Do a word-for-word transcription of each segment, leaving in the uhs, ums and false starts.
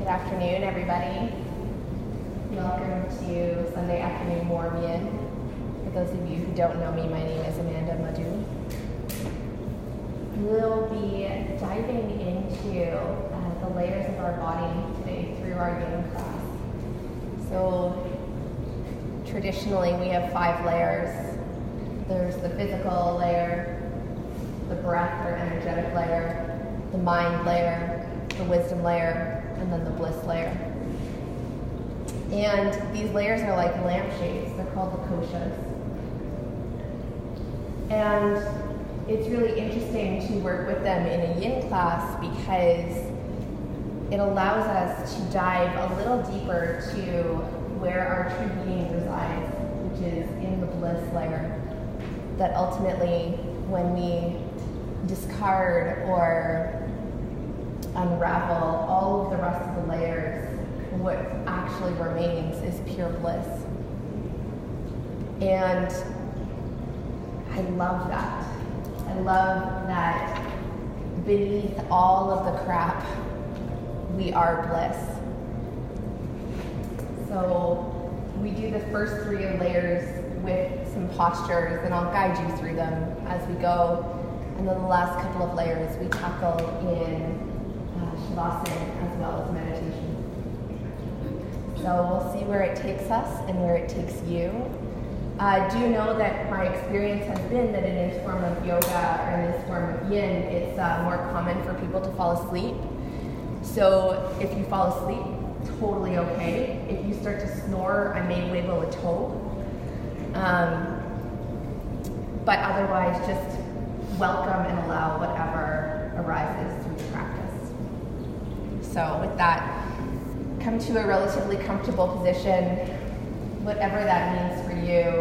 afternoon, everybody. Welcome to Sunday Afternoon Warm In. For those of you who don't know me, my name is Amanda Madhu. We'll be diving into uh, the layers of our body today through our yin class. So traditionally we have five layers. There's the physical layer, the breath or energetic layer, the mind layer, the wisdom layer, and then the bliss layer. And these layers are like lampshades. They're called the koshas. And it's really interesting to work with them in a yin class because it allows us to dive a little deeper to where our true being resides, which is in the bliss layer. That ultimately, when we discard or unravel all of the rest of the layers, what actually remains is pure bliss. And I love that. I love that beneath all of the crap, we are bliss. So we do the first three layers with some postures, and I'll guide you through them as we go. And then the last couple of layers we tackle in uh, Shavasana as well as meditation. So we'll see where it takes us and where it takes you. I uh, do know that my experience has been that in this form of yoga or in this form of yin, it's uh, more common for people to fall asleep. So if you fall asleep, totally okay. If you start to snore, I may wiggle a toe. Um, but otherwise, just welcome and allow whatever arises through the practice. So with that, come to a relatively comfortable position, whatever that means for you.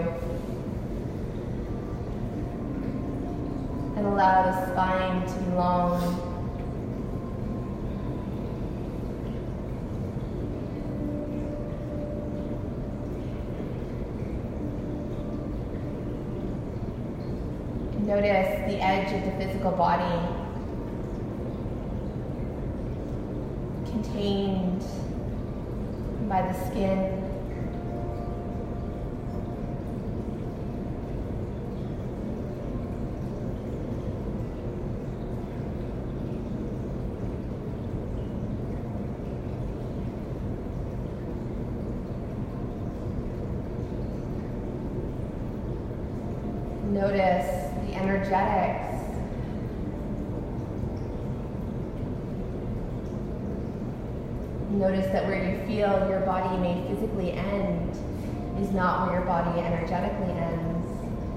And allow the spine to be long. Notice the edge of the physical body contained by the skin. Notice the energetics. Notice that where you feel your body may physically end is not where your body energetically ends.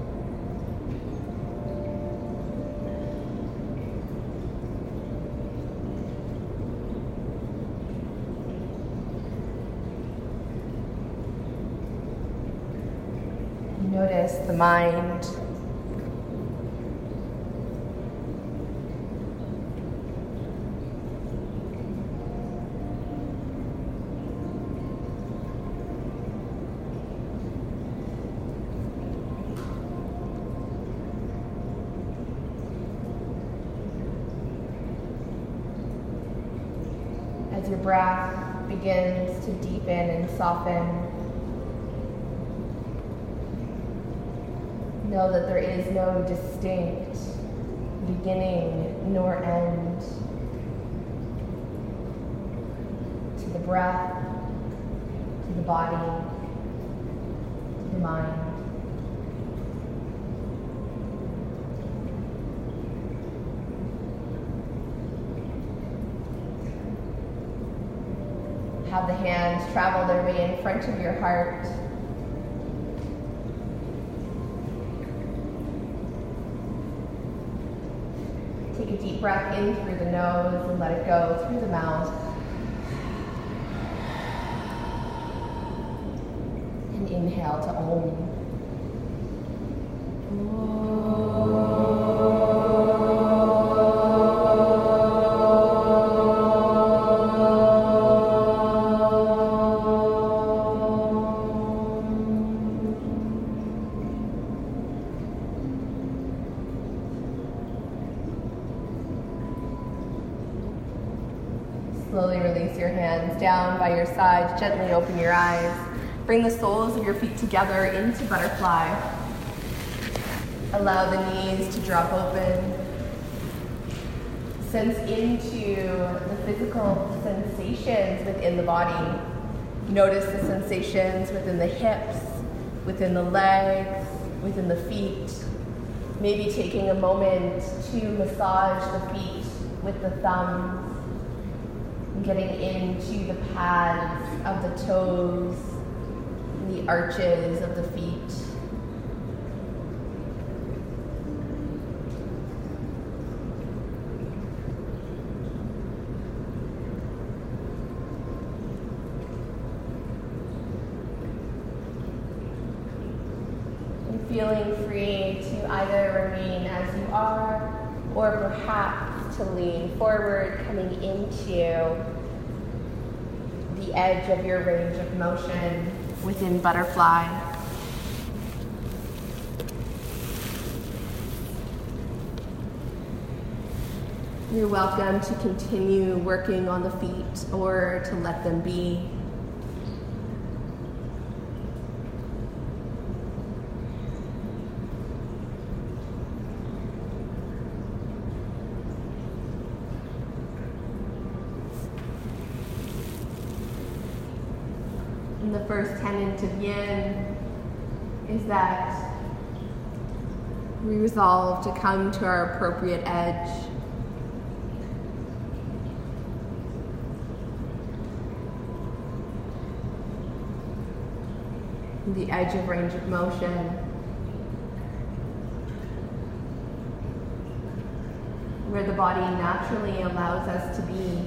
Notice the mind. As your breath begins to deepen and soften, know that there is no distinct beginning nor end to the breath, to the body, to the mind. Have the hands travel their way in front of your heart. Take a deep breath in through the nose and let it go through the mouth. And inhale to Om. Slowly release your hands down by your side. Gently open your eyes. Bring the soles of your feet together into butterfly. Allow the knees to drop open. Sense into the physical sensations within the body. Notice the sensations within the hips, within the legs, within the feet. Maybe taking a moment to massage the feet with the thumbs. Getting into the pads of the toes, the arches of the feet. And feeling free to either remain as you are, or perhaps to lean forward, coming into the edge of your range of motion within butterfly. You're welcome to continue working on the feet or to let them be. And the first tenet of yin is that we resolve to come to our appropriate edge. The edge of range of motion. Where the body naturally allows us to be.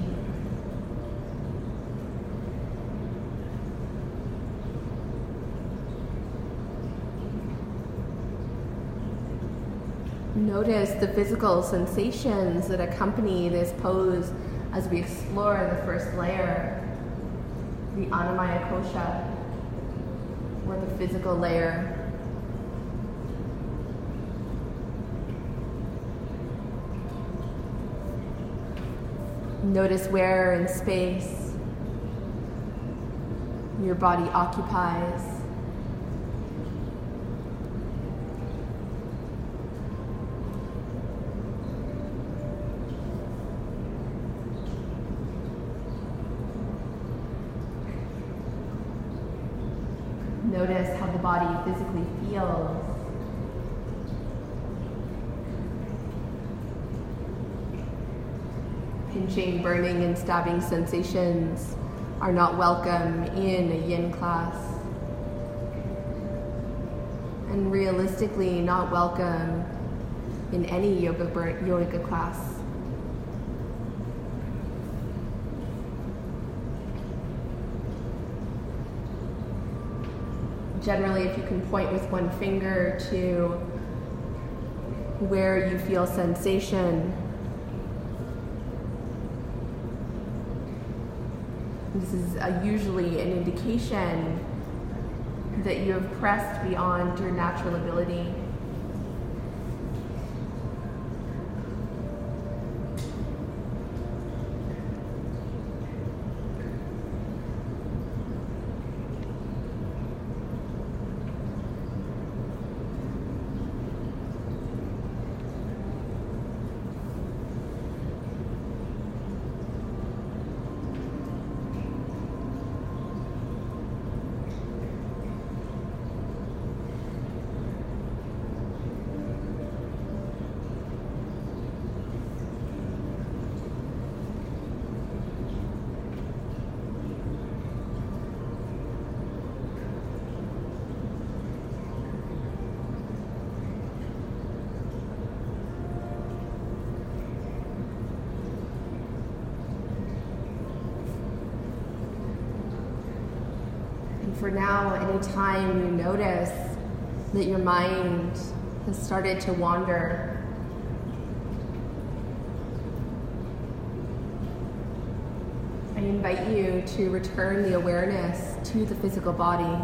Notice the physical sensations that accompany this pose as we explore the first layer, the Annamaya Kosha, or the physical layer. Notice where in space your body occupies. Notice how the body physically feels. Pinching, burning, and stabbing sensations are not welcome in a yin class. And realistically, not welcome in any yoga, yoga class. Generally, if you can point with one finger to where you feel sensation, this is a, usually an indication that you have pressed beyond your natural ability. For now, anytime you notice that your mind has started to wander, I invite you to return the awareness to the physical body.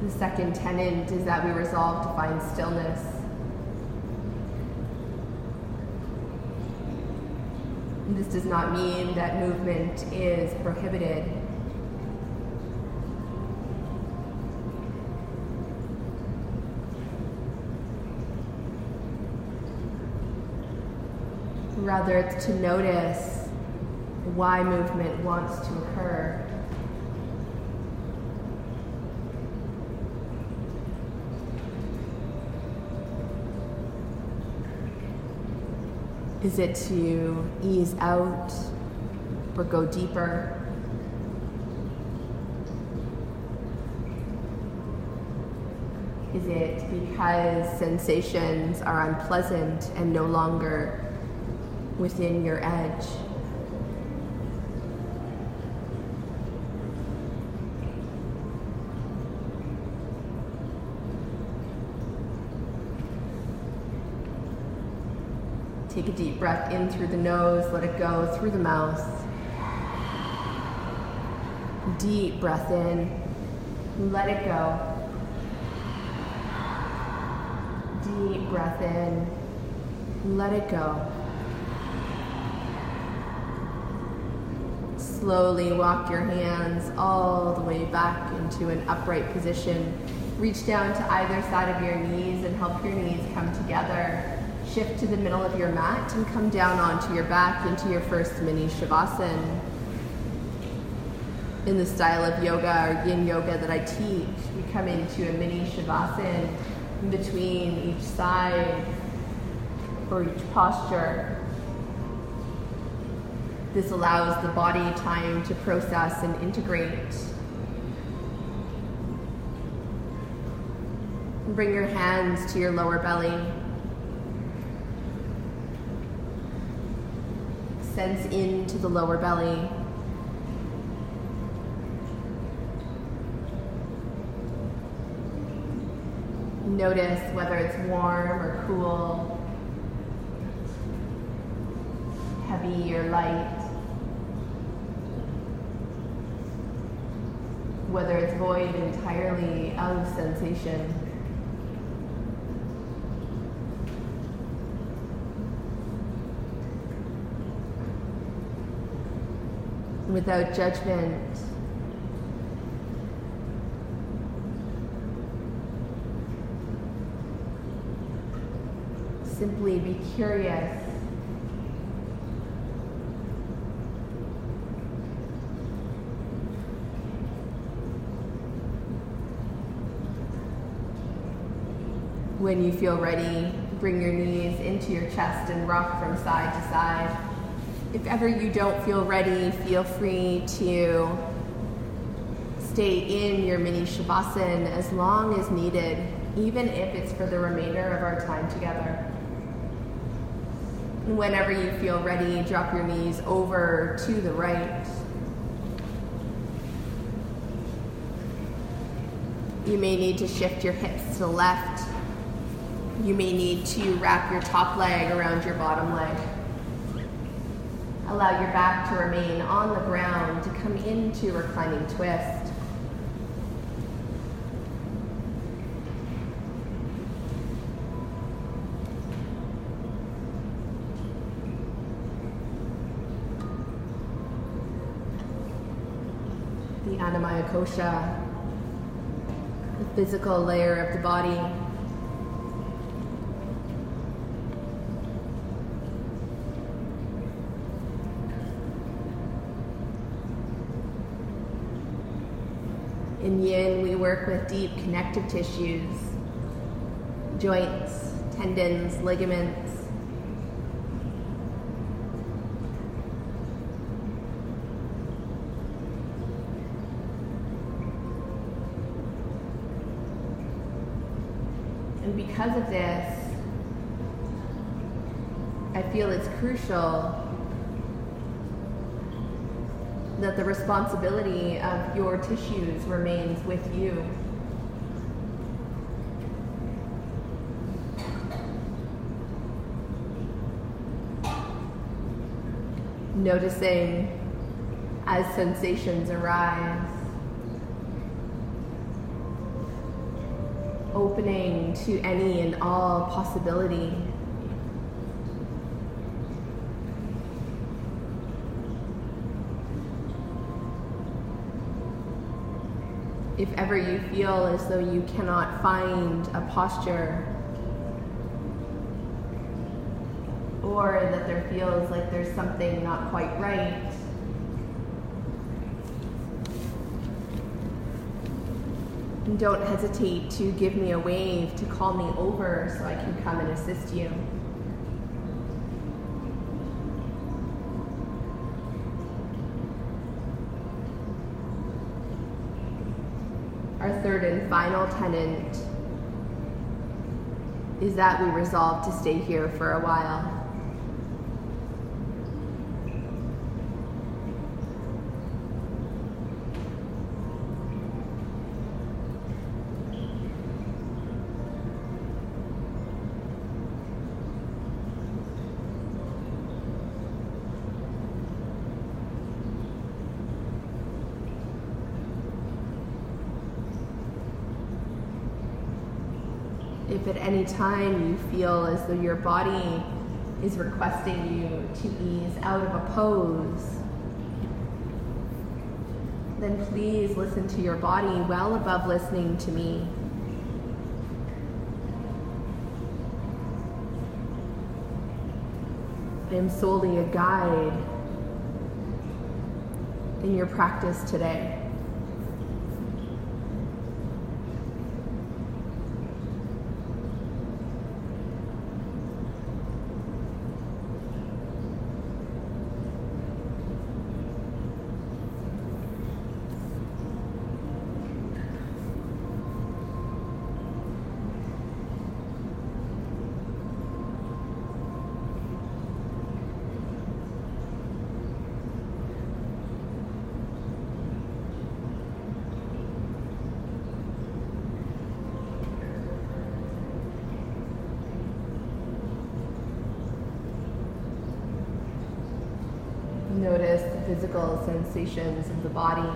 The second tenet is that we resolve to find stillness. This does not mean that movement is prohibited. Rather, it's to notice why movement wants to occur. Is it to ease out or go deeper? Is it because sensations are unpleasant and no longer within your edge? Take a deep breath in through the nose, let it go through the mouth. Deep breath in, let it go. Deep breath in, let it go. Slowly walk your hands all the way back into an upright position. Reach down to either side of your knees and help your knees come together. Shift to the middle of your mat and come down onto your back into your first mini Shavasana. In the style of yoga or yin yoga that I teach, we come into a mini Shavasana in between each side or each posture. This allows the body time to process and integrate. Bring your hands to your lower belly. Sense into the lower belly. Notice whether it's warm or cool, heavy or light, whether it's void entirely of sensation. Without judgment. Simply be curious. When you feel ready, bring your knees into your chest and rock from side to side. If ever you don't feel ready, feel free to stay in your mini Shavasana as long as needed, even if it's for the remainder of our time together. And whenever you feel ready, drop your knees over to the right. You may need to shift your hips to the left. You may need to wrap your top leg around your bottom leg. Allow your back to remain on the ground to come into reclining twist. The Annamaya Kosha, the physical layer of the body. In yin, we work with deep connective tissues, joints, tendons, ligaments. And because of this, I feel it's crucial that the responsibility of your tissues remains with you. Noticing as sensations arise. opening to any and all possibility. If ever you feel as though you cannot find a posture, or that there feels like there's something not quite right, don't hesitate to give me a wave to call me over so I can come and assist you. Our third and final tenet is that we resolve to stay here for a while. If at any time you feel as though your body is requesting you to ease out of a pose, then please listen to your body well above listening to me. I am solely a guide in your practice today. Notice the physical sensations of the body.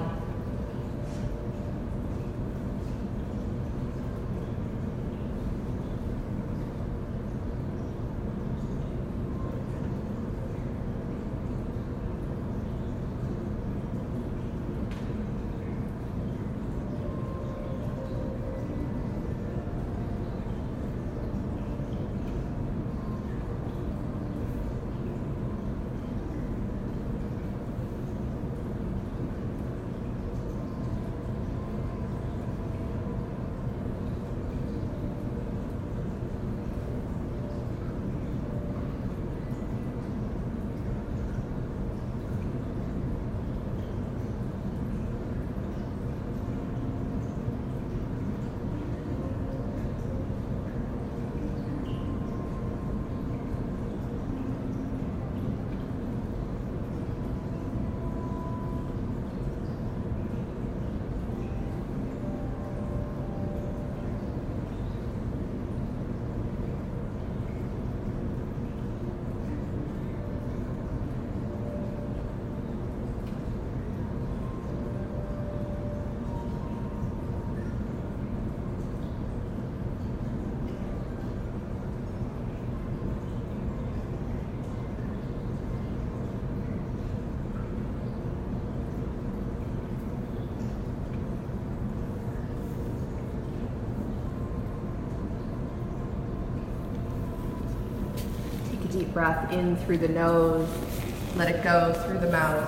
Deep breath in through the nose, let it go through the mouth.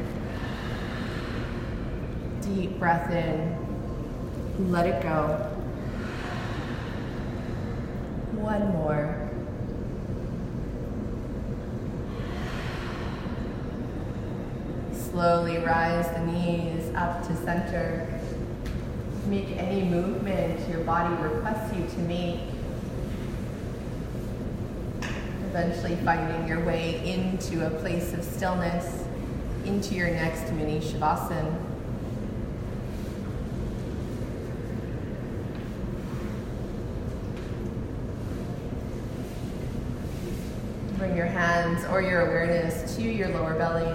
Deep breath in, let it go. One more. Slowly rise the knees up to center. Make any movement your body requests you to make. Eventually finding your way into a place of stillness, into your next mini Shavasana. Bring your hands or your awareness to your lower belly.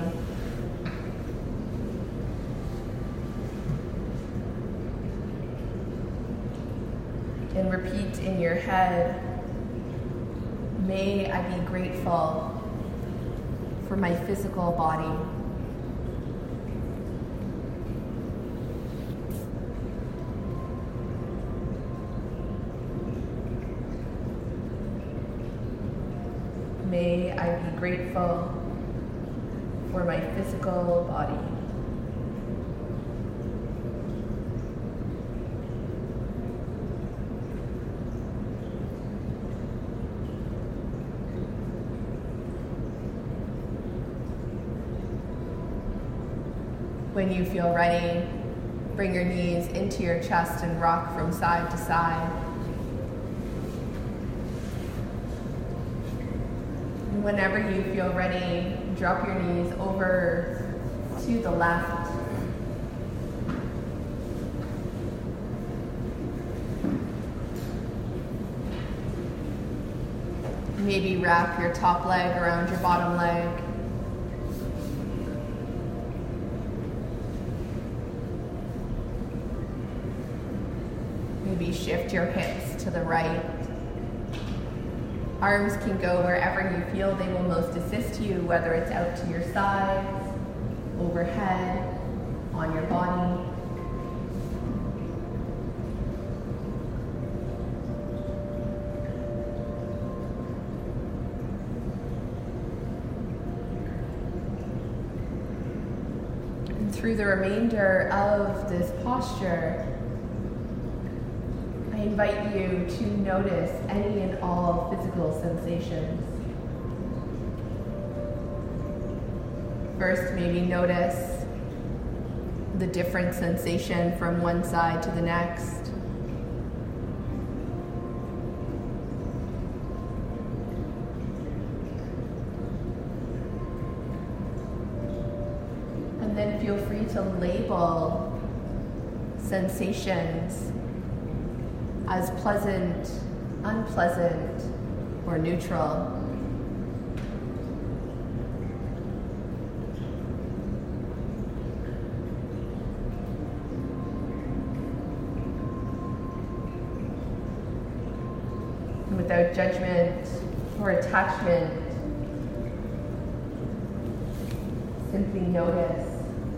And repeat in your head, may I be grateful for my physical body. May I be grateful for my physical body. When you feel ready, bring your knees into your chest and rock from side to side. And whenever you feel ready, drop your knees over to the left. Maybe wrap your top leg around your bottom leg. Maybe shift your hips to the right. Arms can go wherever you feel they will most assist you, whether it's out to your sides, overhead, on your body. And through the remainder of this posture, I invite you to notice any and all physical sensations. First, maybe notice the different sensation from one side to the next. And then feel free to label sensations as pleasant, unpleasant, or neutral. And without judgment or attachment, simply notice.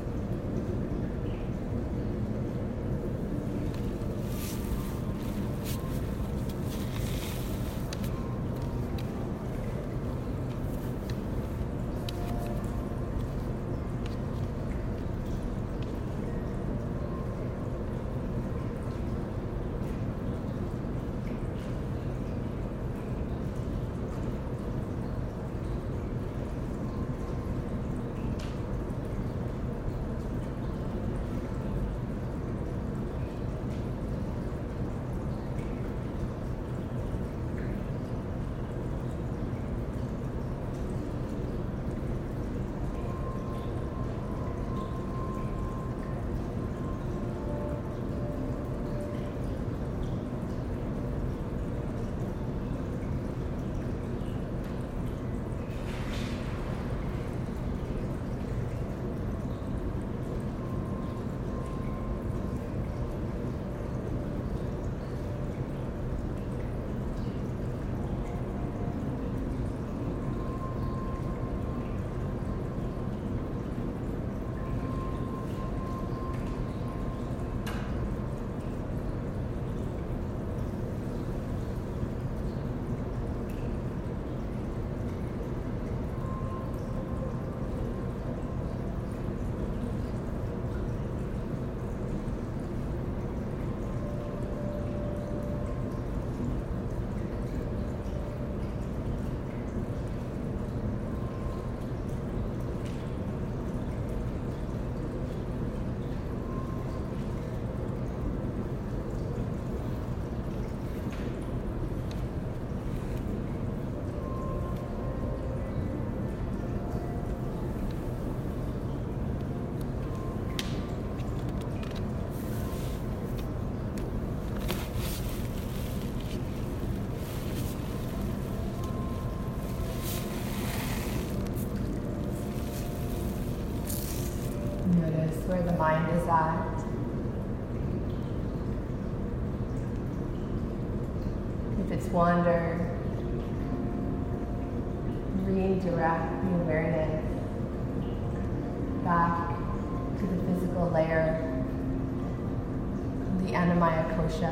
Where the mind is at. with its wonder, redirect the awareness back to the physical layer, the Annamaya Kosha.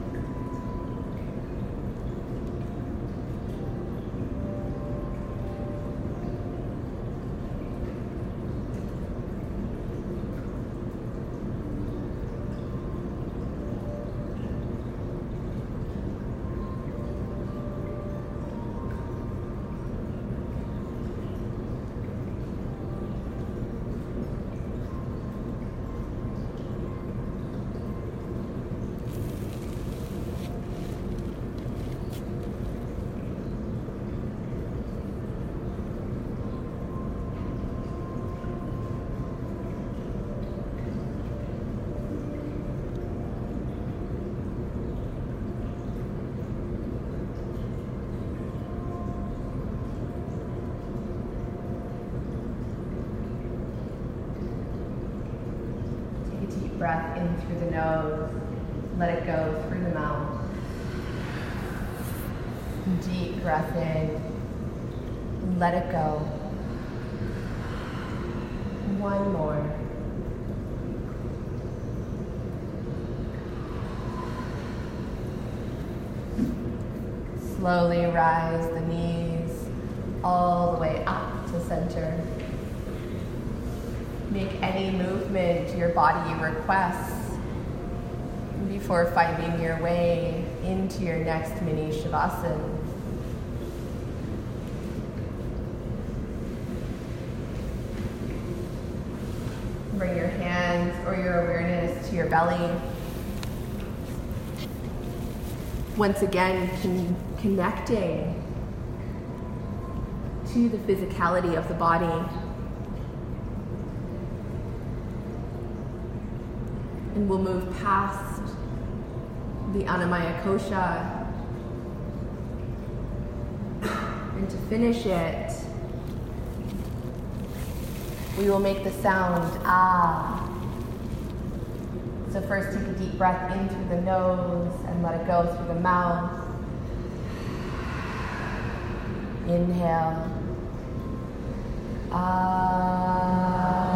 Breath in through the nose, let it go through the mouth. Deep breath in, let it go. One more. Slowly rise the knees all the way up to center. Make any movement your body requests before finding your way into your next mini Shavasana. Bring your hands or your awareness to your belly. Once again, con- connecting to the physicality of the body. And we'll move past the Annamaya Kosha. And to finish it, we will make the sound ah. So first take a deep breath in through the nose and let it go through the mouth. Inhale. Ah.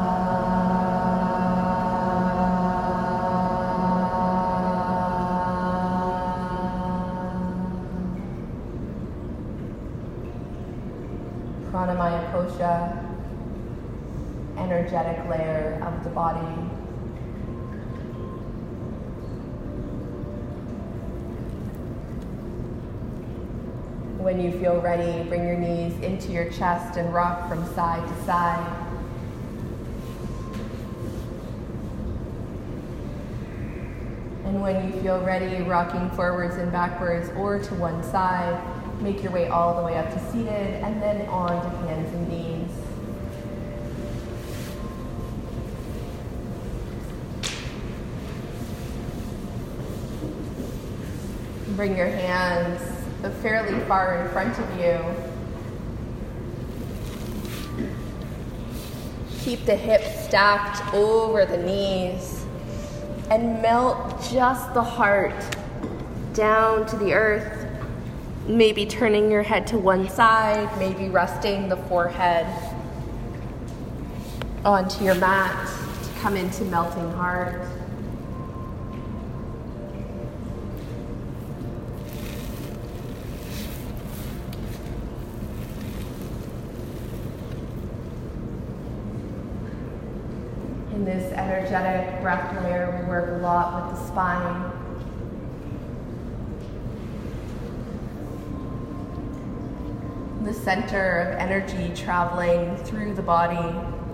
Pranamaya Kosha, energetic layer of the body. When you feel ready, bring your knees into your chest and rock from side to side. And when you feel ready, rocking forwards and backwards or to one side, make your way all the way up to seated and then on to hands and knees. Bring your hands fairly far in front of you. Keep the hips stacked over the knees and melt just the heart down to the earth. Maybe turning your head to one side, maybe resting the forehead onto your mat to come into melting heart. In this energetic breath layer, we work a lot with the spine. The center of energy traveling through the body.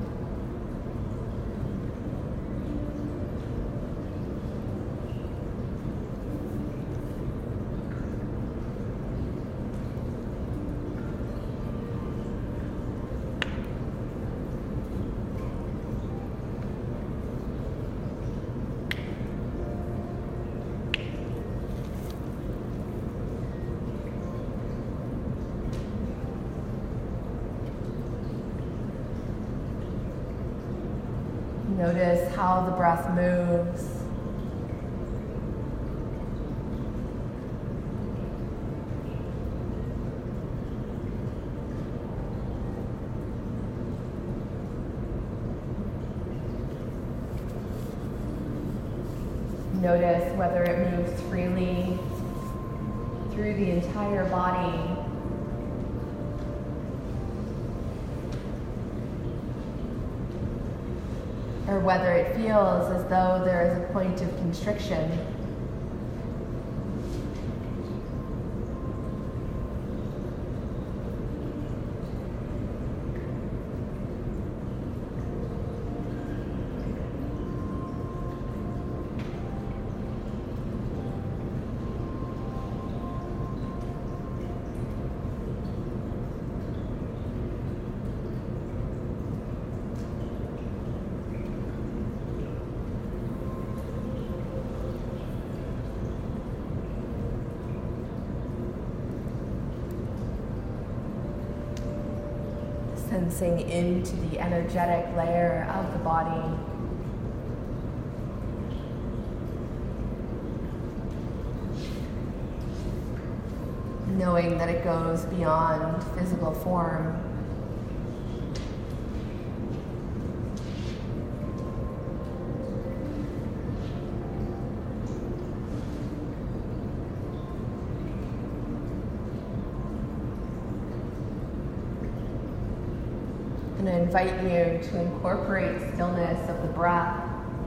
Notice how the breath moves. Notice whether it moves freely through the entire body, or whether it feels as though there is a point of constriction. Sensing into the energetic layer of the body. Knowing that it goes beyond physical form. And I invite you to incorporate stillness of the breath.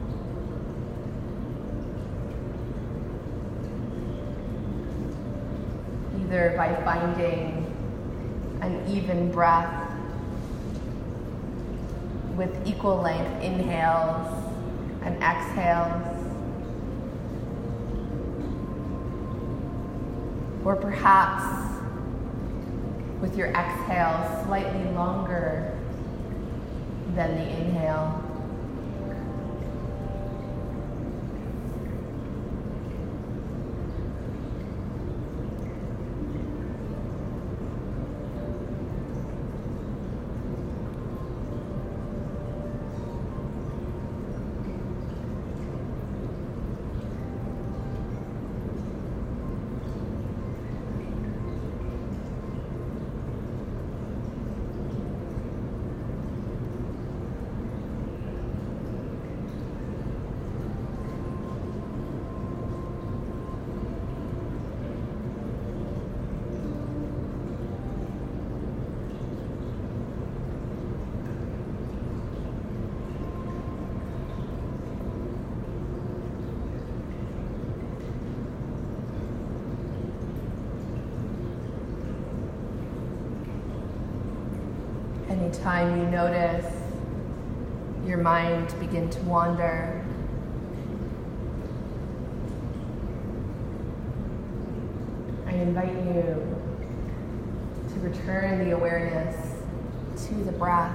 Either by finding an even breath with equal length inhales and exhales, or perhaps with your exhale slightly longer than the inhale. Anytime you notice your mind begin to wander, I invite you to return the awareness to the breath.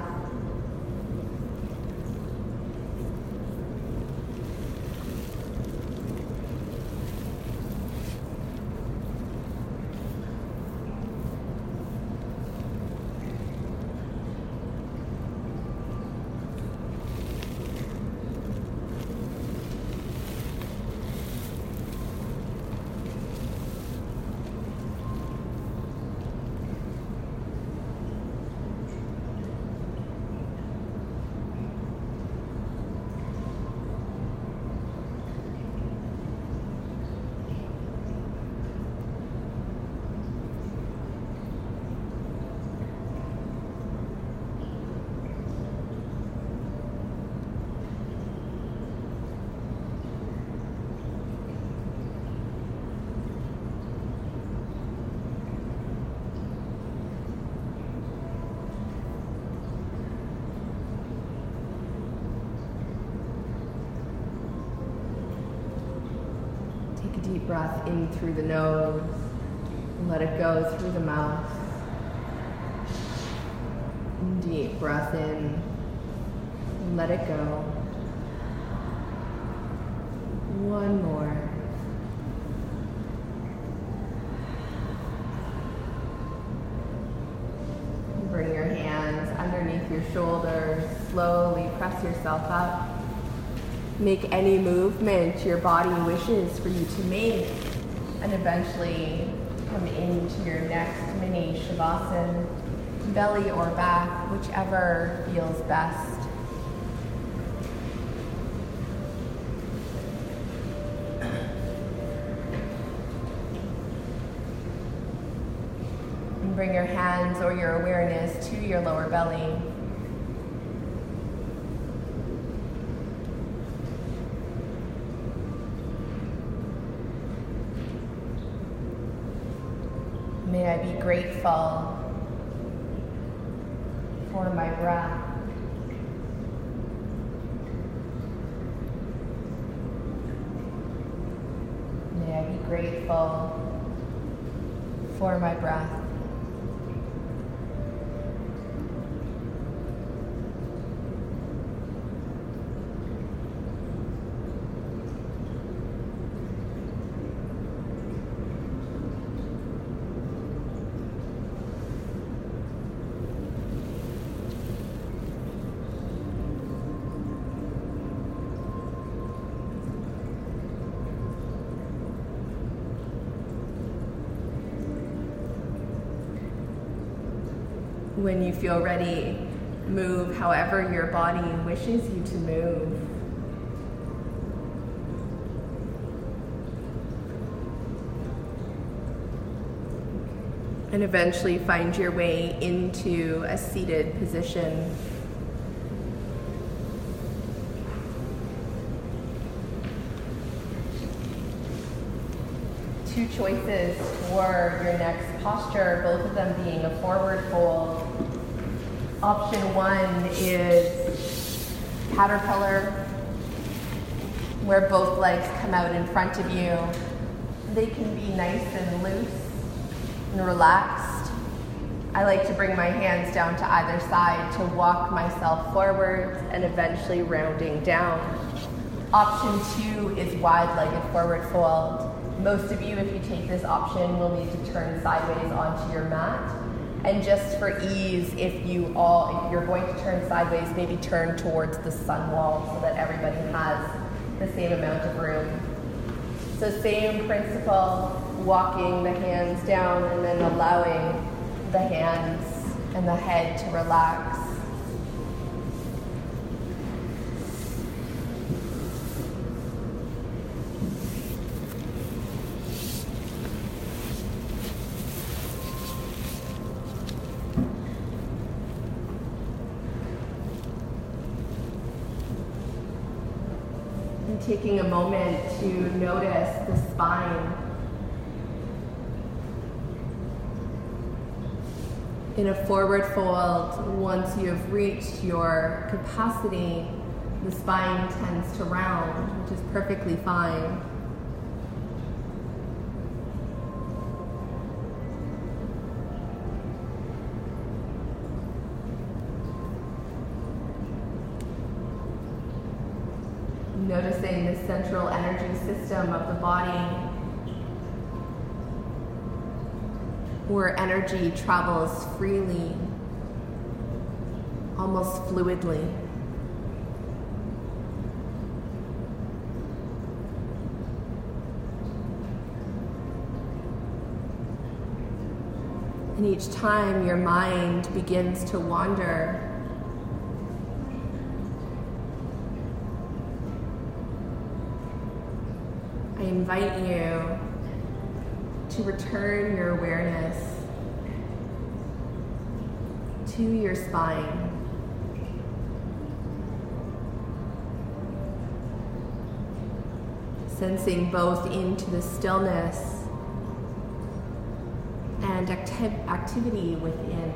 Take a deep breath in through the nose and let it go through the mouth. Deep breath in and let it go. One more. Bring your hands underneath your shoulders. Slowly press yourself up. Make any movement your body wishes for you to make, and eventually come into your next mini Shavasana, belly or back, whichever feels best. And bring your hands or your awareness to your lower belly. May I be grateful for my breath. May I be grateful for my breath. When you feel ready, move however your body wishes you to move. And eventually find your way into a seated position. Two choices for your next posture, both of them being a forward fold. Option one is caterpillar, where both legs come out in front of you. They can be nice and loose and relaxed. I like to bring my hands down to either side to walk myself forward and eventually rounding down. Option two is wide-legged forward fold. Most of you, if you take this option, will need to turn sideways onto your mat. And just for ease, if you all, if you're going to turn sideways, maybe turn towards the sun wall so that everybody has the same amount of room. So same principle, walking the hands down and then allowing the hands and the head to relax. Taking a moment to notice the spine. In a forward fold, once you have reached your capacity, the spine tends to round, which is perfectly fine. Noticing the central energy system of the body, where energy travels freely, almost fluidly. And each time your mind begins to wander, I invite you to return your awareness to your spine. Sensing both into the stillness and acti- activity within.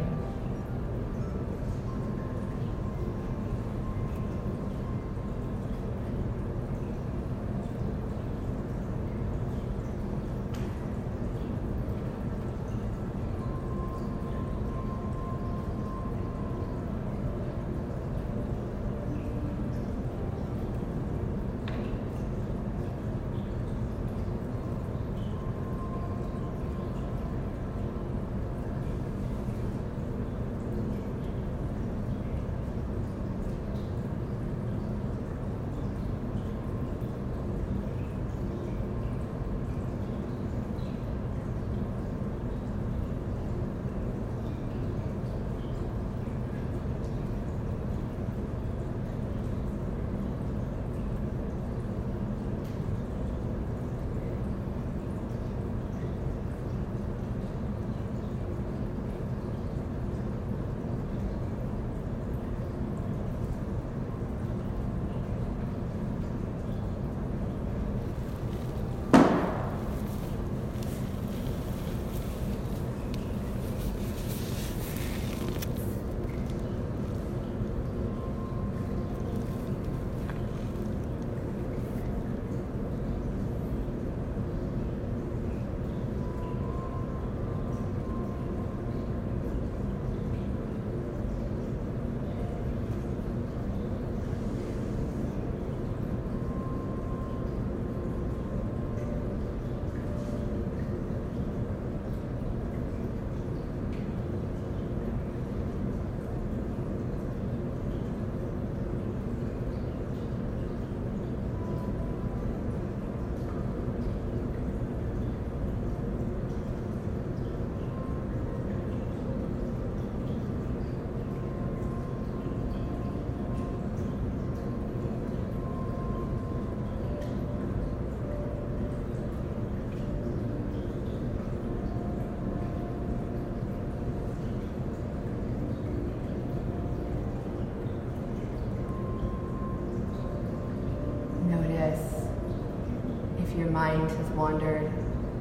mind has wandered,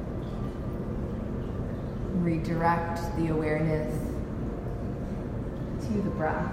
redirect the awareness to the breath.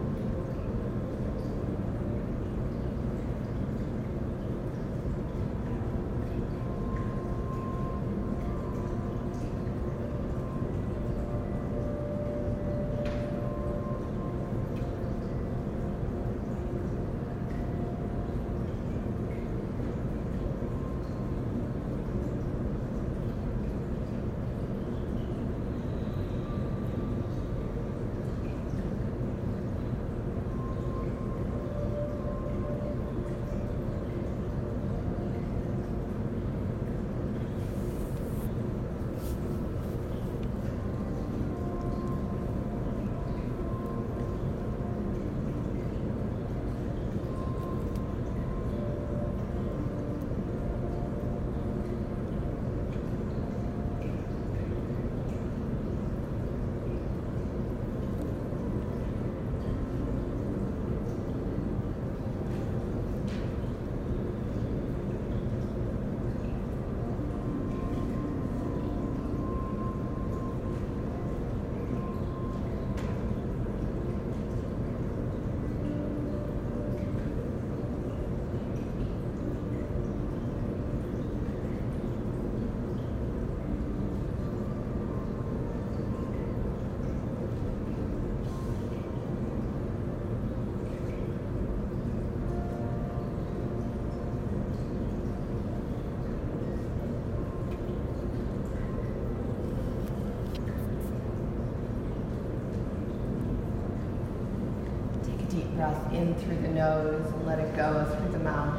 Breath in through the nose and let it go through the mouth.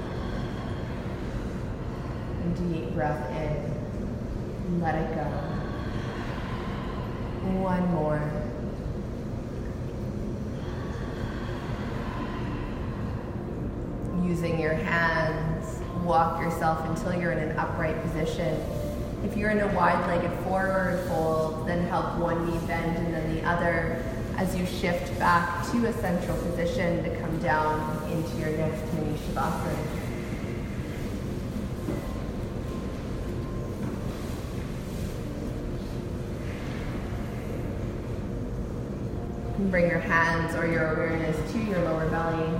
And deep breath in and let it go. One more. Using your hands, walk yourself until you're in an upright position. If you're in a wide-legged forward fold, then help one knee bend and then the other as you shift back to a central position to come down into your next mini Shavasana. And bring your hands or your awareness to your lower belly.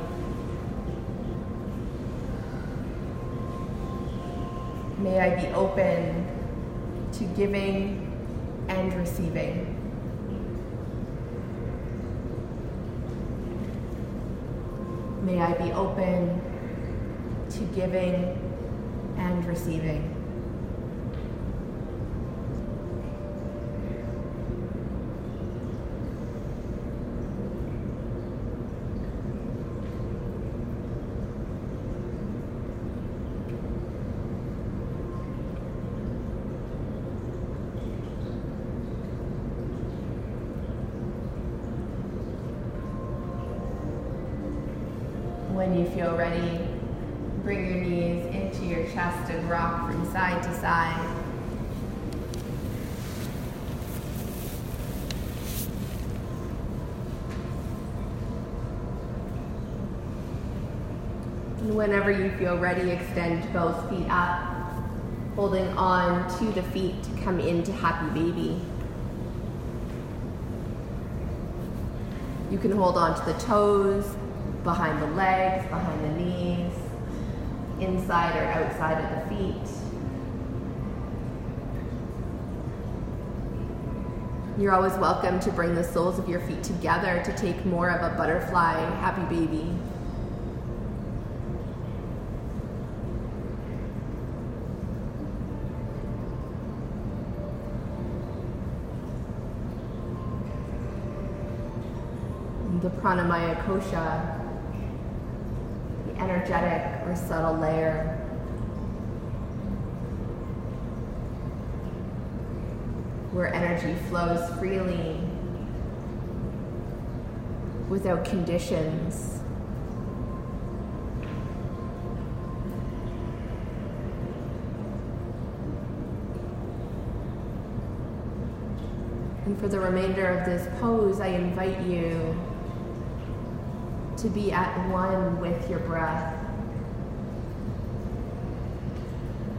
May I be open to giving and receiving. May I be open to giving and receiving. When you feel ready, bring your knees into your chest and rock from side to side. And whenever you feel ready, extend both feet up, holding on to the feet to come into Happy Baby. You can hold on to the toes, behind the legs, behind the knees, inside or outside of the feet. You're always welcome to bring the soles of your feet together to take more of a butterfly Happy Baby. The Pranamaya Kosha, the energetic or subtle layer. Where energy flows freely without conditions. And for the remainder of this pose, I invite you to be at one with your breath.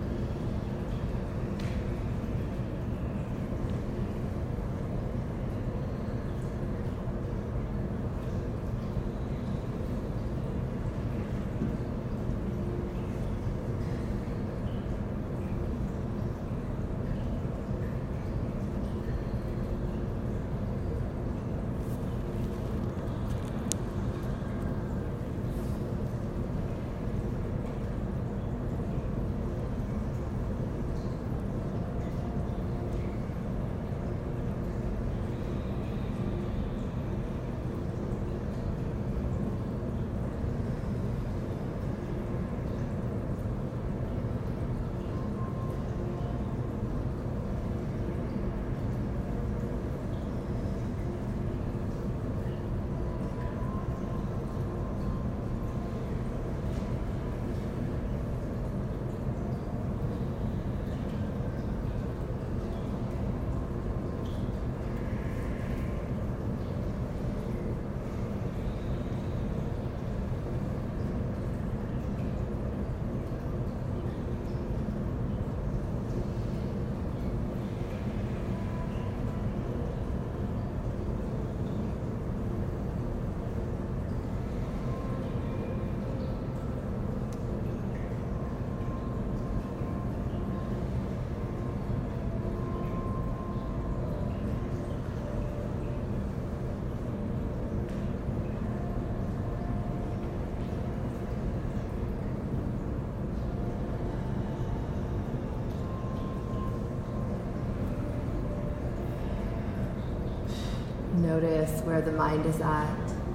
Notice where the mind is at.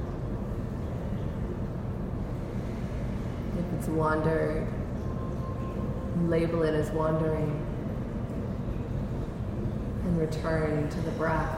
If it's wandered, label it as wandering and return to the breath.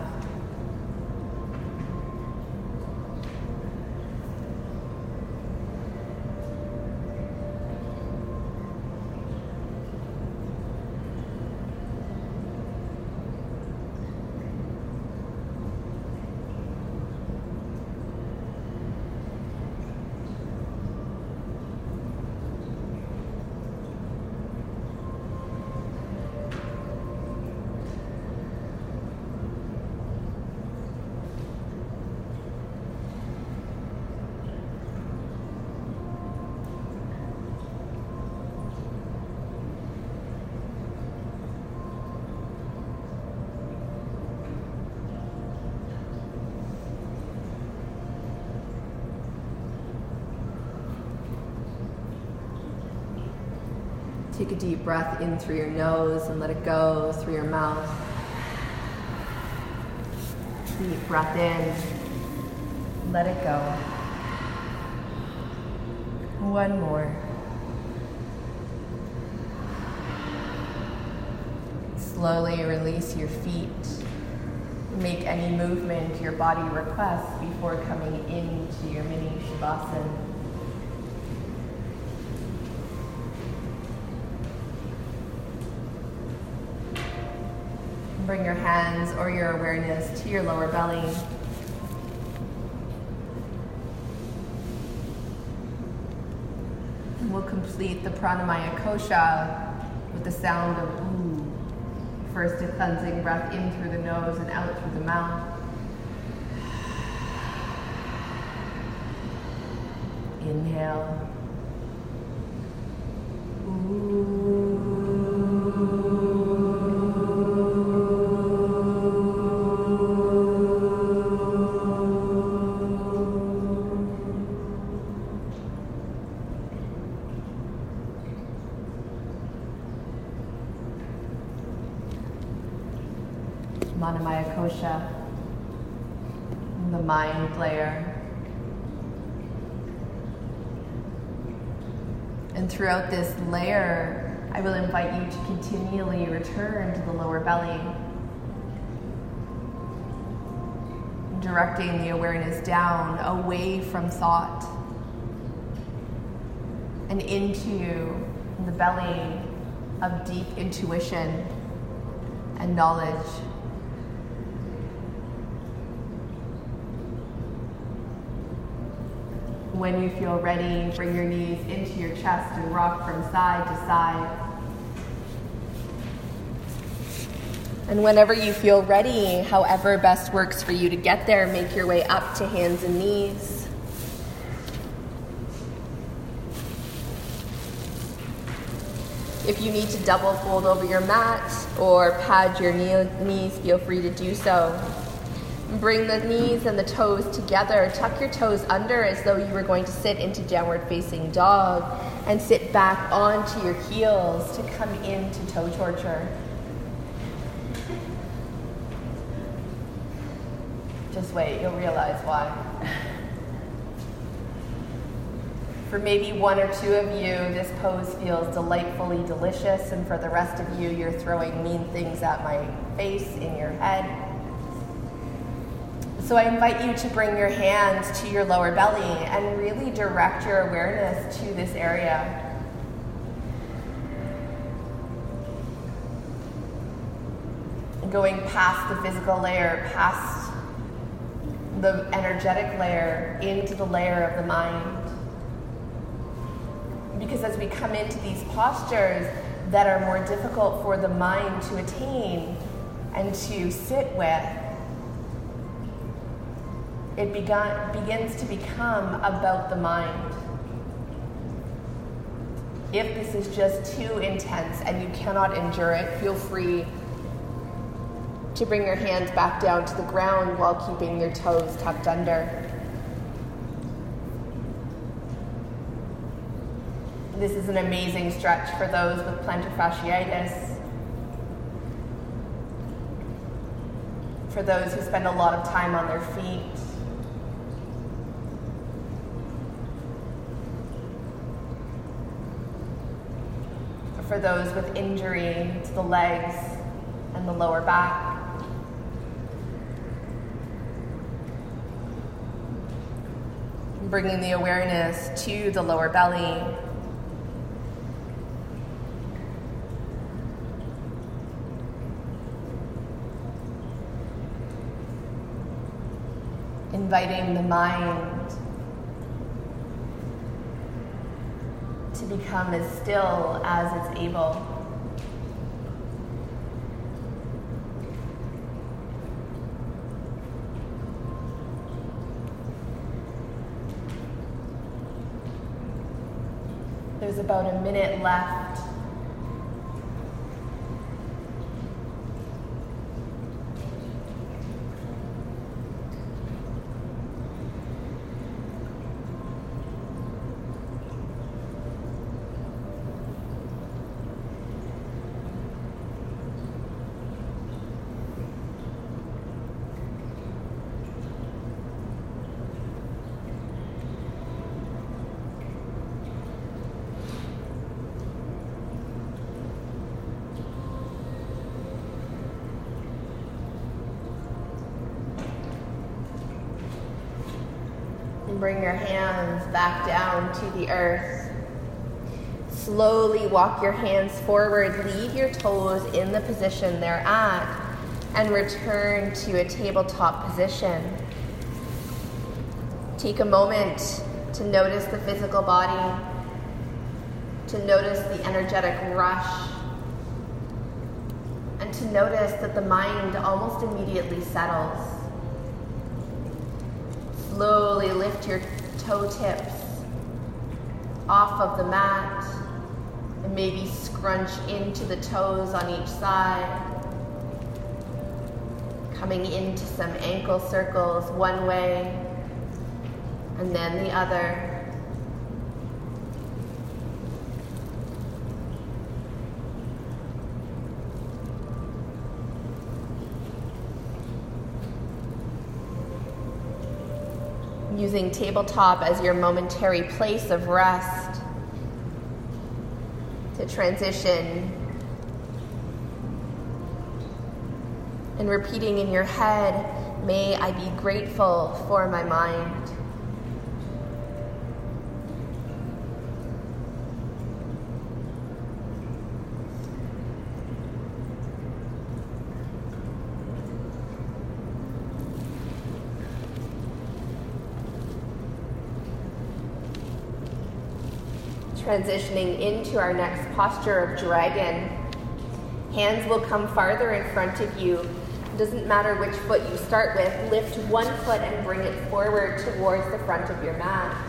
Take a deep breath in through your nose and let it go through your mouth. Deep breath in, let it go. One more. Slowly release your feet. Make any movement your body requests before coming into your mini Shavasana. Bring your hands or your awareness to your lower belly. And we'll complete the Pranamaya Kosha with the sound of ooh. First a cleansing breath in through the nose and out through the mouth. Inhale. Ooh. Manamaya Kosha, the mind layer. And throughout this layer, I will invite you to continually return to the lower belly, directing the awareness down, away from thought, and into the belly of deep intuition and knowledge. When you feel ready, bring your knees into your chest and rock from side to side. And whenever you feel ready, however best works for you to get there, make your way up to hands and knees. If you need to double fold over your mat or pad your knees, feel free to do so. Bring the knees and the toes together. Tuck your toes under as though you were going to sit into downward facing dog, and sit back onto your heels to come into toe torture. Just wait, you'll realize why. For maybe one or two of you, this pose feels delightfully delicious, and for the rest of you, you're throwing mean things at my face in your head. So I invite you to bring your hands to your lower belly and really direct your awareness to this area. Going past the physical layer, past the energetic layer, into the layer of the mind. Because as we come into these postures that are more difficult for the mind to attain and to sit with, it begun, begins to become about the mind. If this is just too intense and you cannot endure it, feel free to bring your hands back down to the ground while keeping your toes tucked under. This is an amazing stretch for those with plantar fasciitis. for those who spend a lot of time on their feet. For those with injury to the legs and the lower back. Bringing the awareness to the lower belly. Inviting the mind to become as still as it's able. There's about a minute left. Bring your hands back down to the earth. Slowly walk your hands forward. Leave your toes in the position they're at and return to a tabletop position. Take a moment to notice the physical body, to notice the energetic rush, and to notice that the mind almost immediately settles. Slowly lift your toe tips off of the mat and maybe scrunch into the toes on each side. Coming into some ankle circles one way and then the other. Using tabletop as your momentary place of rest to transition, and repeating in your head, may I be grateful for my mind. Transitioning into our next posture of dragon. Hands will come farther in front of you. It doesn't matter which foot you start with. Lift one foot and bring it forward towards the front of your mat.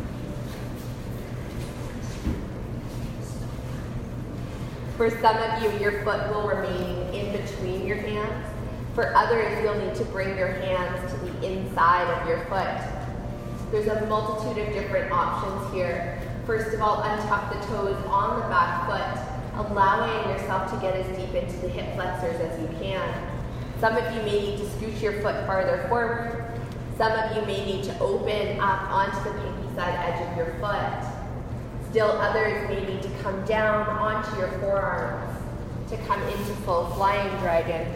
For some of you, your foot will remain in between your hands. For others, you'll need to bring your hands to the inside of your foot. There's a multitude of different options here. First of all, untuck the toes on the back foot, allowing yourself to get as deep into the hip flexors as you can. Some of you may need to scooch your foot farther forward. Some of you may need to open up onto the pinky side edge of your foot. Still others may need to come down onto your forearms to come into full flying dragon.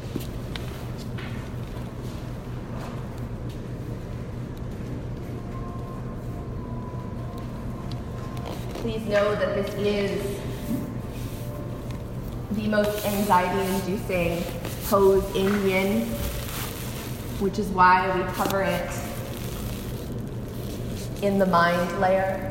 Please know that this is the most anxiety-inducing pose in yin, which is why we cover it in the mind layer.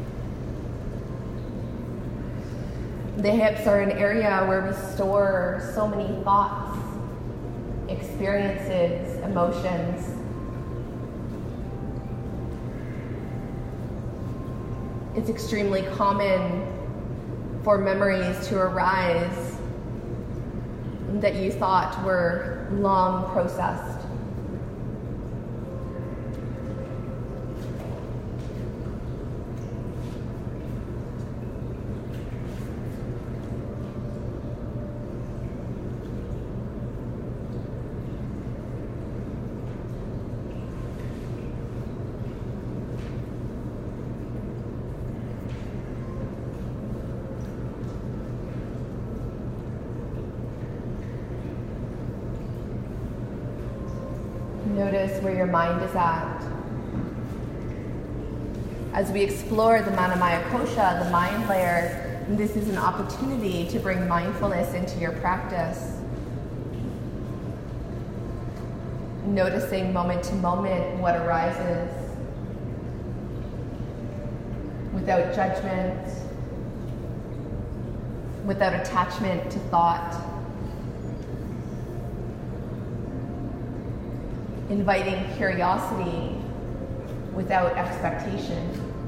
The hips are an area where we store so many thoughts, experiences, emotions. It's extremely common for memories to arise that you thought were long processed. Notice where your mind is at. As we explore the Manamaya Kosha, the mind layer, this is an opportunity to bring mindfulness into your practice. Noticing moment to moment what arises without judgment, without attachment to thought. Inviting curiosity without expectation.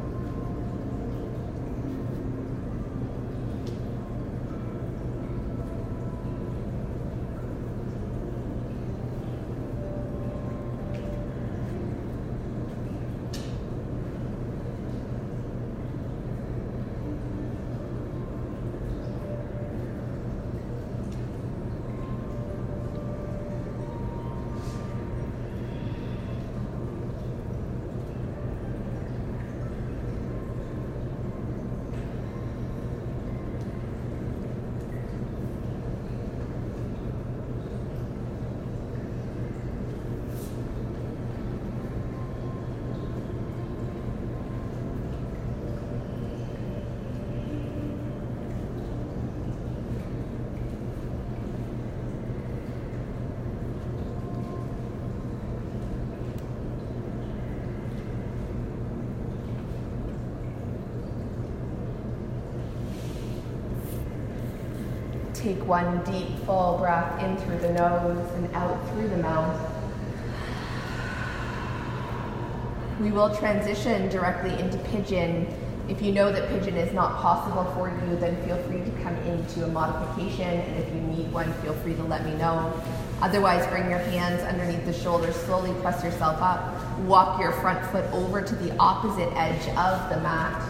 Take one deep, full breath in through the nose and out through the mouth. We will transition directly into pigeon. If you know that pigeon is not possible for you, then feel free to come into a modification, and if you need one, feel free to let me know. Otherwise, bring your hands underneath the shoulders, slowly press yourself up. Walk your front foot over to the opposite edge of the mat.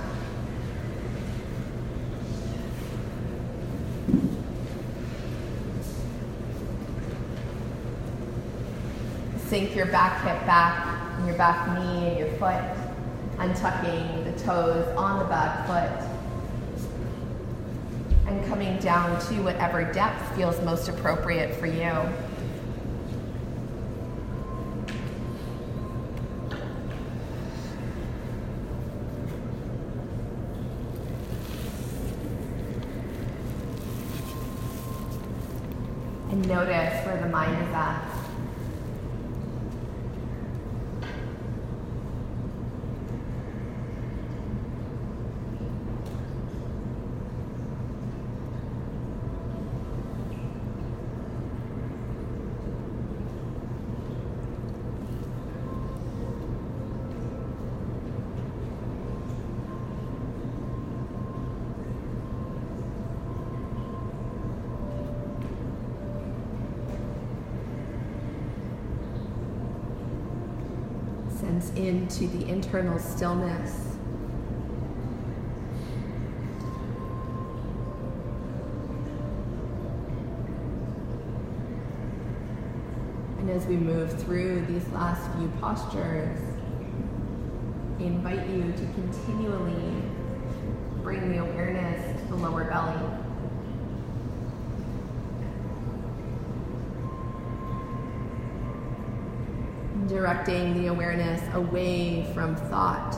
Sink your back hip back, and your back knee and your foot, untucking the toes on the back foot, and coming down to whatever depth feels most appropriate for you. And notice where the mind is at. Sense into the internal stillness. And as we move through these last few postures, I invite you to continually bring the awareness to the lower belly. Directing the awareness away from thought.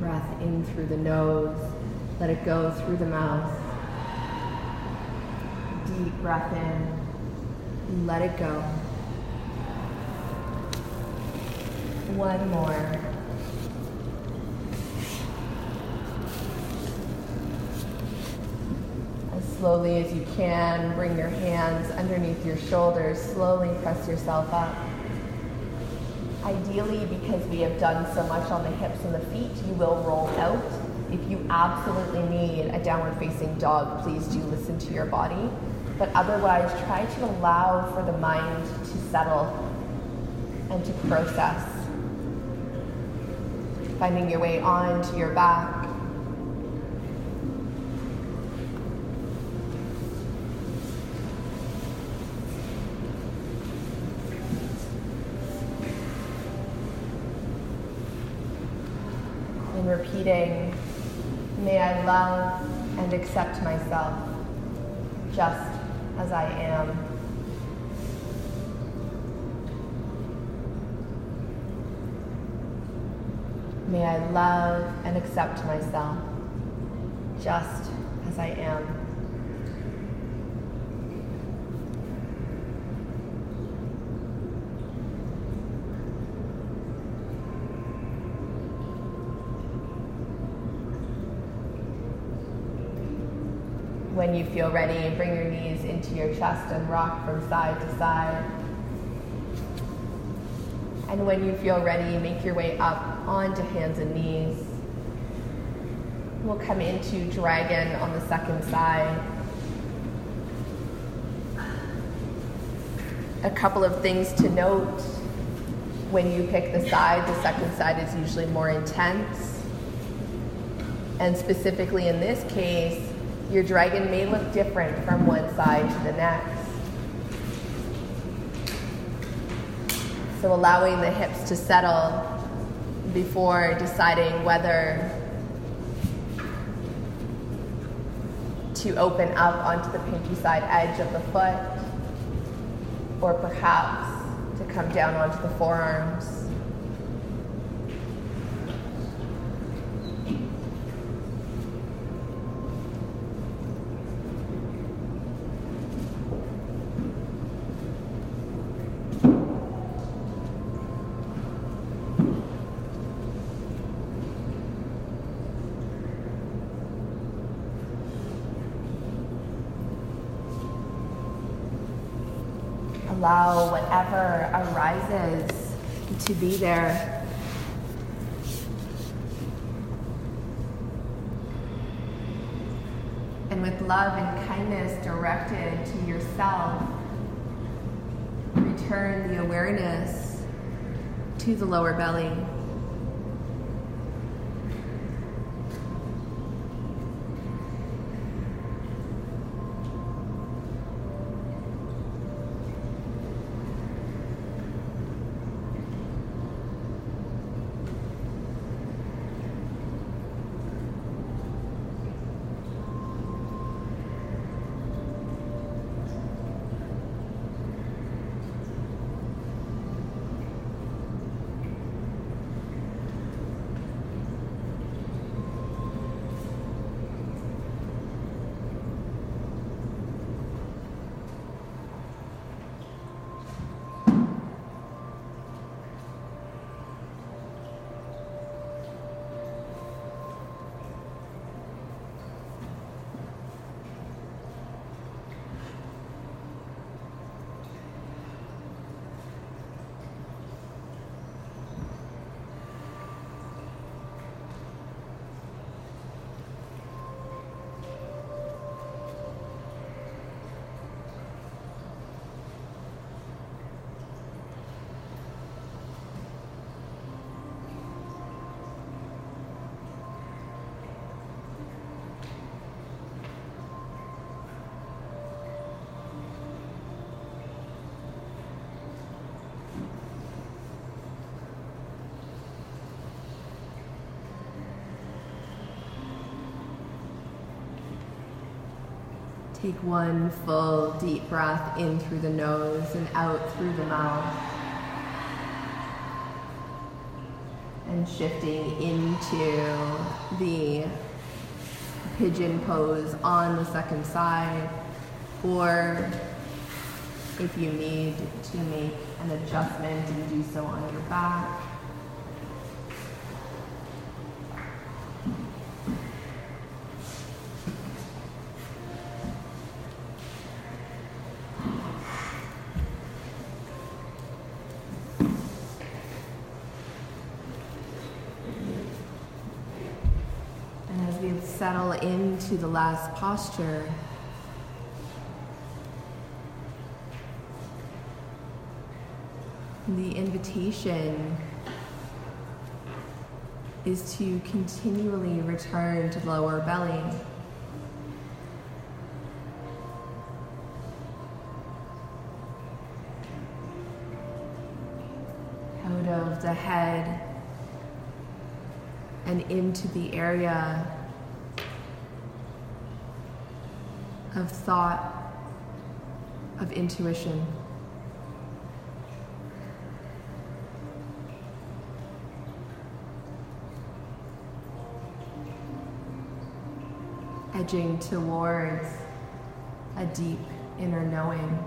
breath in through the nose. Let it go through the mouth. Deep breath in. Let it go. One more. As slowly as you can, bring your hands underneath your shoulders. Slowly press yourself up. Ideally, because we have done so much on the hips and the feet, you will roll out. If you absolutely need a downward facing dog, please do listen to your body. But otherwise, try to allow for the mind to settle and to process. Finding your way onto your back. And repeating, may I love and accept myself just as I am. May I love and accept myself just as I am. When you feel ready, bring your knees into your chest and rock from side to side. And when you feel ready, make your way up onto hands and knees. We'll come into dragon on the second side. A couple of things to note. When you pick the side, the second side is usually more intense. And specifically in this case, your dragon may look different from one side to the next. So allowing the hips to settle before deciding whether to open up onto the pinky side edge of the foot or perhaps to come down onto the forearms. Allow whatever arises to be there. And with love and kindness directed to yourself, return the awareness to the lower belly. Take one full deep breath in through the nose and out through the mouth. and shifting into the pigeon pose on the second side, or if you need to make an adjustment and do so on your back. And as we settle into the last posture, the invitation is to continually return to the lower belly. Out of the head and into the area of thought, of intuition. Edging towards a deep inner knowing.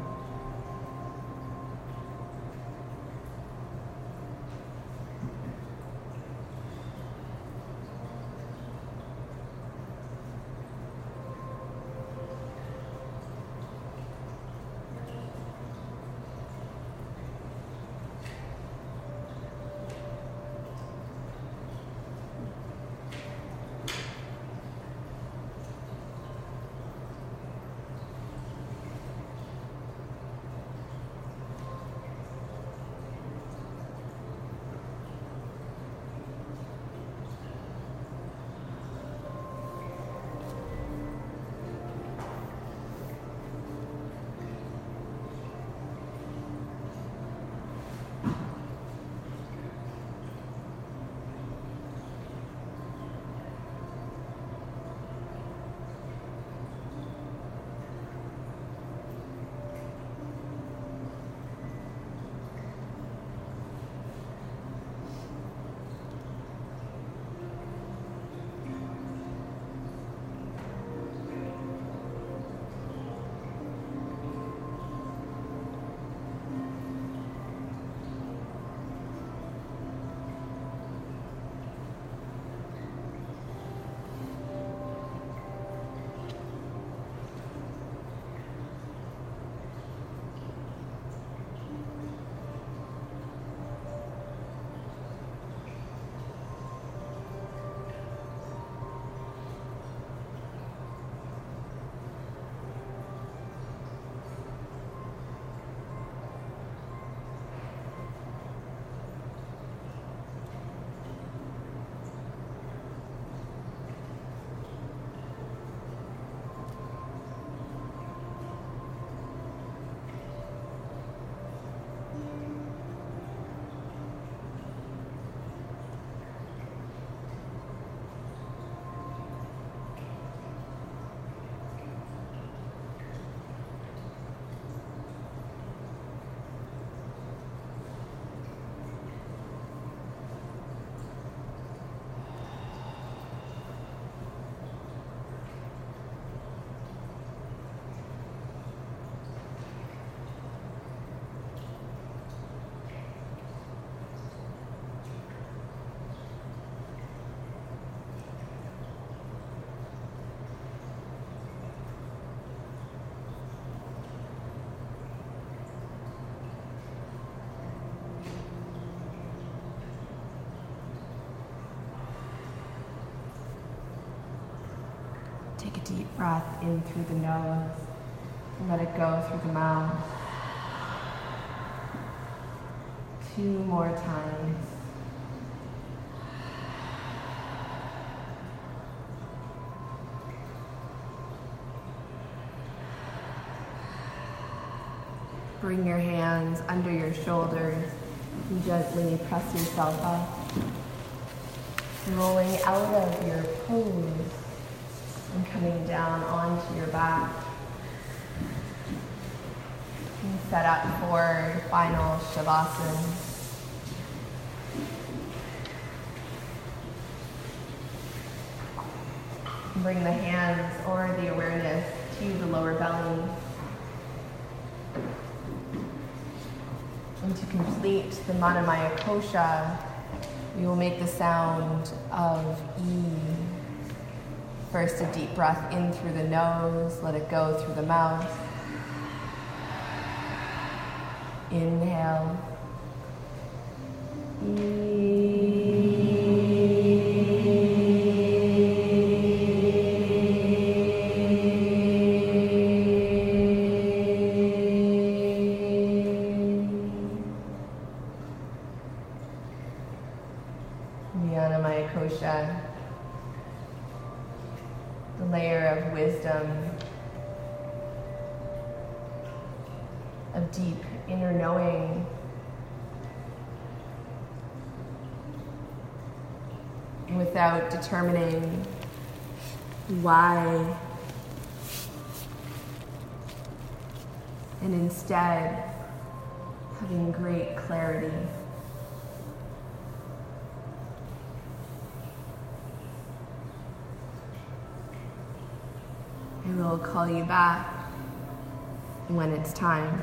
Take a deep breath in through the nose and let it go through the mouth. Two more times. Bring your hands under your shoulders and gently press yourself up. Rolling out of your pose and coming down onto your back. And set up for your final Shavasana. Bring the hands or the awareness to the lower belly. And to complete the Manamaya Kosha, we will make the sound of E. First, a deep breath in through the nose, let it go through the mouth. Inhale. Manamaya Kosha, the layer of wisdom, of deep inner knowing, without determining why, and instead having great clarity. I will call you back when it's time.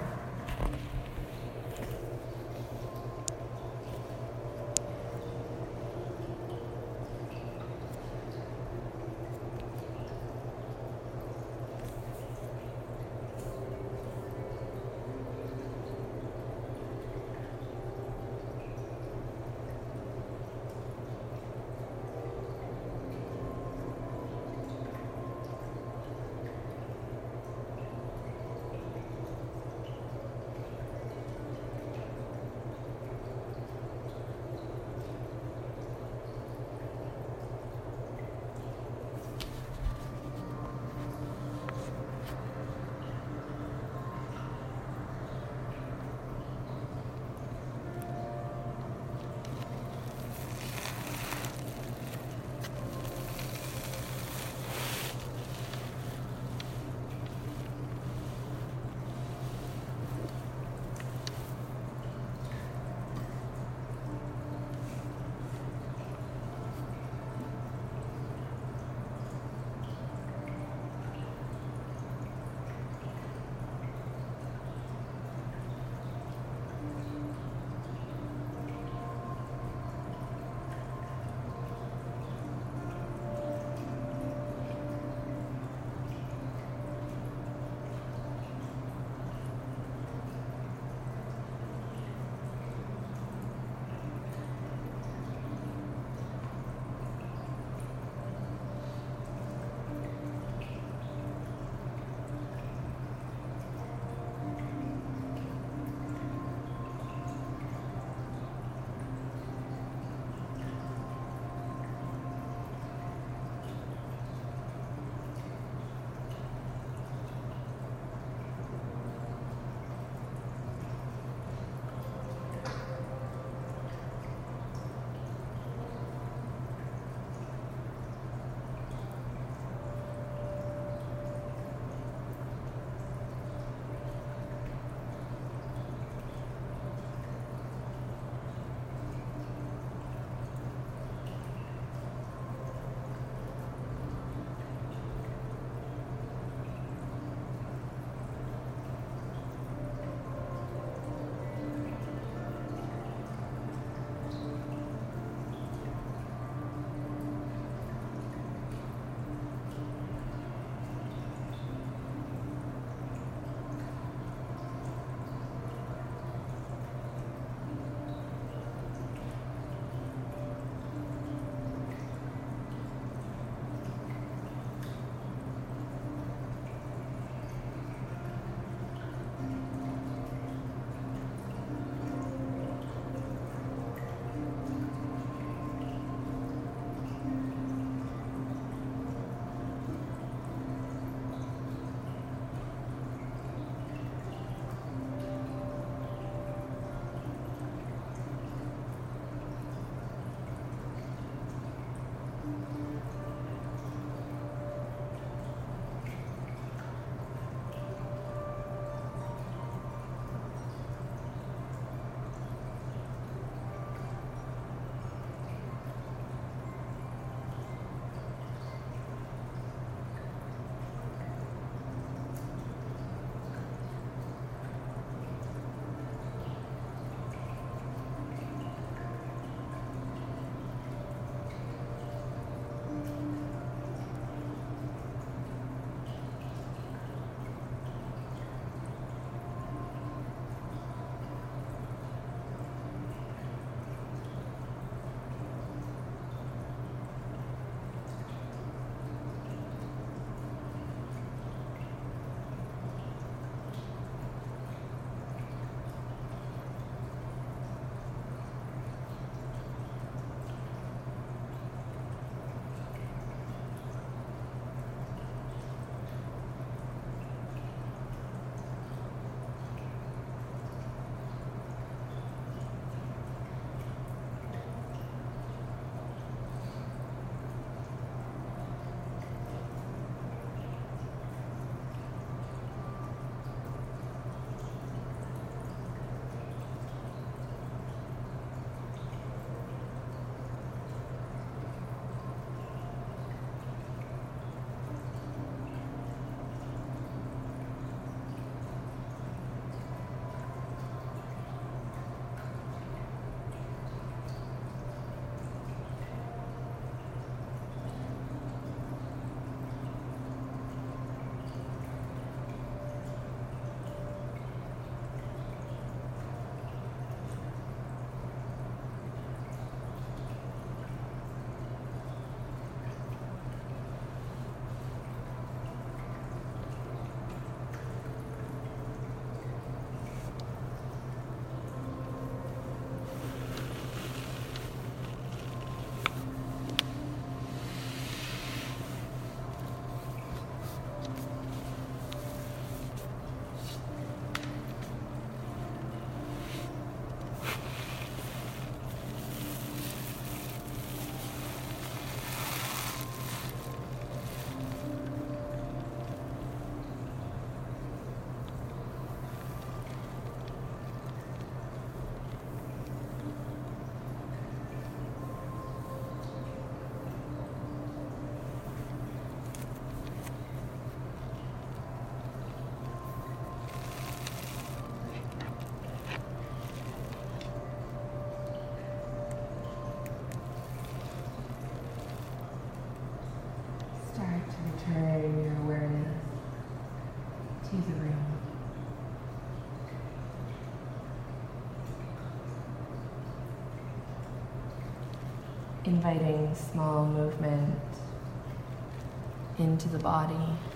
Inviting small movement into the body.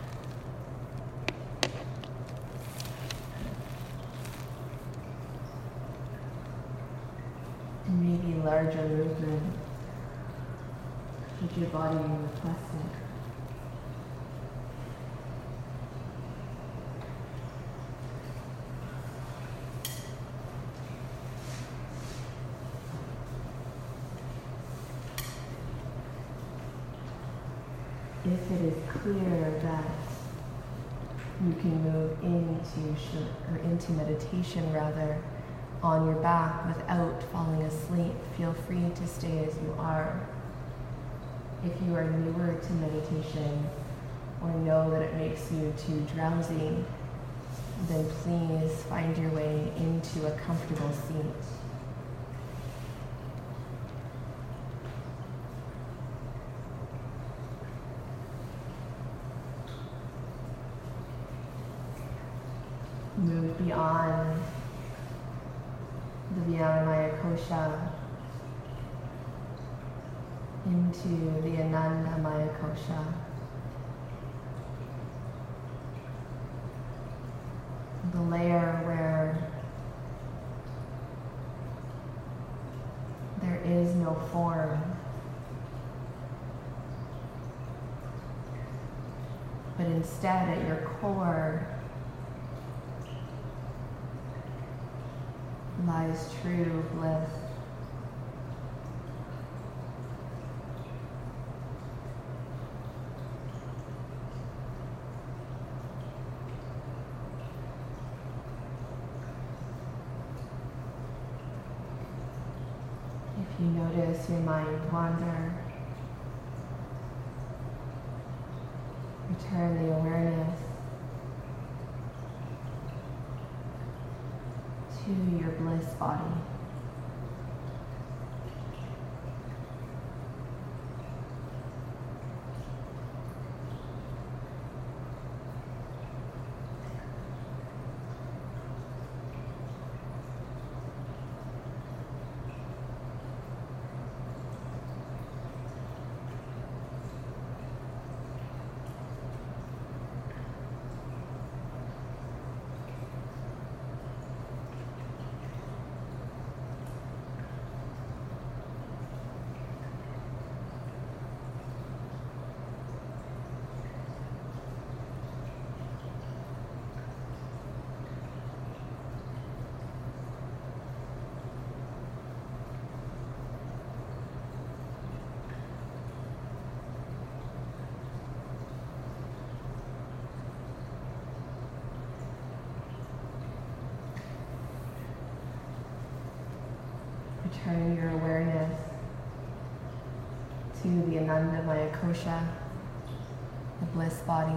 And maybe larger movement should your body request it. If it is clear that you can move into sh- or into meditation rather on your back without falling asleep, feel free to stay as you are. If you are newer to meditation or know that it makes you too drowsy, then please find your way into a comfortable seat. Move beyond the Vyanamaya Kosha into the Anandamaya Kosha. The layer where there is no form, but instead at your core lies true bliss. If you notice your mind wander, return the awareness to your bliss body. Return your awareness to the Anandamaya Kosha, the bliss body.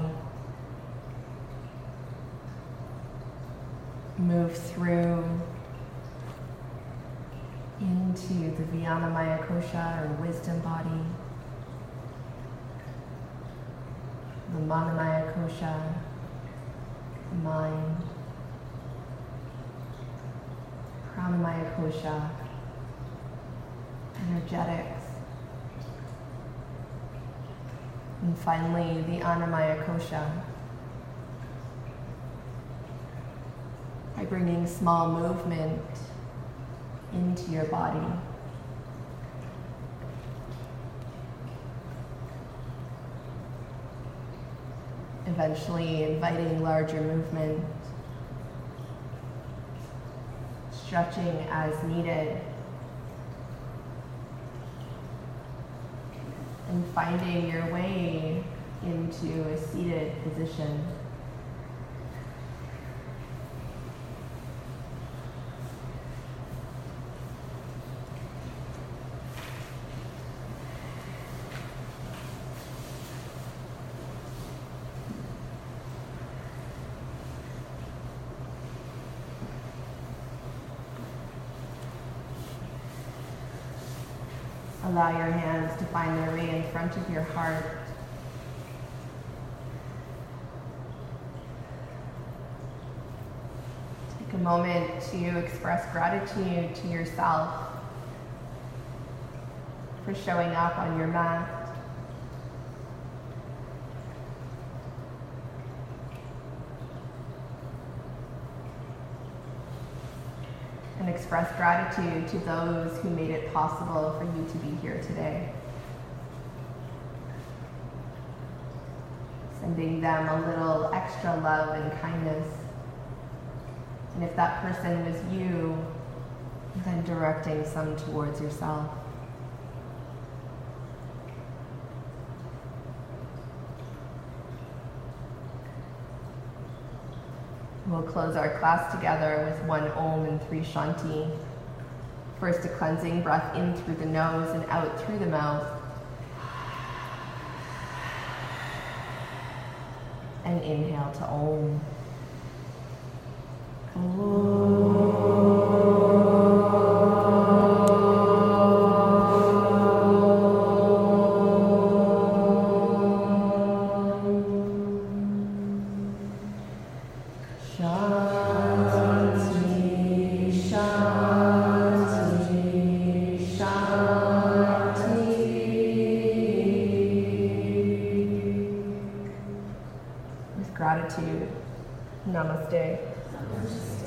Move through into the Vyanamaya Kosha, or wisdom body, the Manamaya Kosha, mind, Pranamaya Kosha, energetics, and finally the Annamaya Kosha. By bringing small movement into your body, eventually inviting larger movement, stretching as needed, and finding your way into a seated position. Allow your hands to find their way in front of your heart. Take a moment to express gratitude to yourself for showing up on your mat. And express gratitude to those who made it possible for you to be here today. Sending them a little extra love and kindness. And if that person was you, then directing some towards yourself. We'll close our class together with one Om and three Shanti. First, a cleansing breath in through the nose and out through the mouth. And inhale to Om. Gratitude. Namaste. Namaste.